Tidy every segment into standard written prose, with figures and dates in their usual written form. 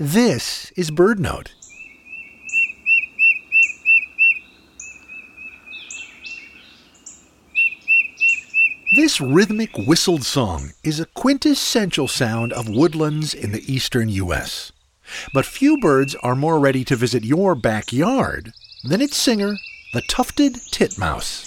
This is BirdNote. This rhythmic whistled song is a quintessential sound of woodlands in the eastern U.S. But few birds are more ready to visit your backyard than its singer, the tufted titmouse.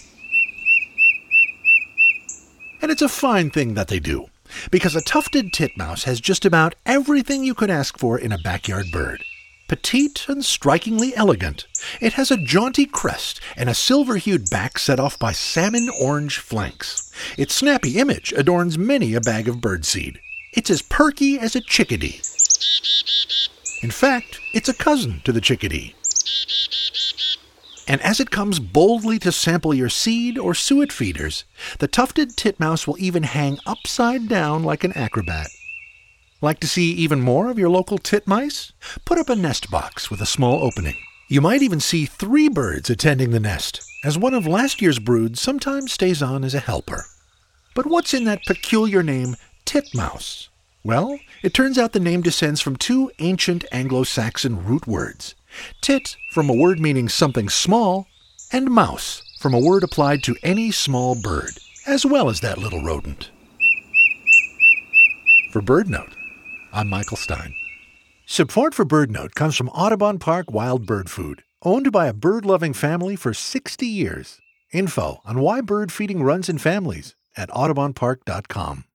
And it's a fine thing that they do, because a tufted titmouse has just about everything you could ask for in a backyard bird. Petite and strikingly elegant, it has a jaunty crest and a silver-hued back set off by salmon-orange flanks. Its snappy image adorns many a bag of birdseed. It's as perky as a chickadee. In fact, it's a cousin to the chickadee. And as it comes boldly to sample your seed or suet feeders, the tufted titmouse will even hang upside down like an acrobat. Like to see even more of your local titmice? Put up a nest box with a small opening. You might even see 3 birds attending the nest, as one of last year's broods sometimes stays on as a helper. But what's in that peculiar name, titmouse? Well, it turns out the name descends from 2 ancient Anglo-Saxon root words. Tit from a word meaning something small, and mouse from a word applied to any small bird, as well as that little rodent. For BirdNote, I'm Michael Stein. Support for BirdNote comes from Audubon Park Wild Bird Food, owned by a bird-loving family for 60 years. Info on why bird feeding runs in families at audubonpark.com.